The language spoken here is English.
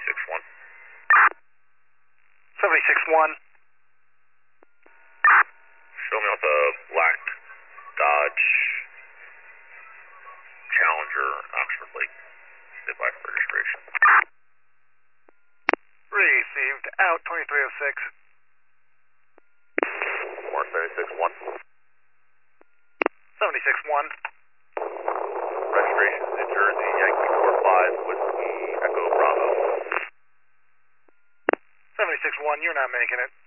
76-1. 76-1. Show me with a black Dodge Challenger Oxford Lake. The black registration. Received. Out 2306. 76-1. 76-1. Registration New Jersey, Yankee 45, Whiskey Echo Bravo. 76-1, you're not making it.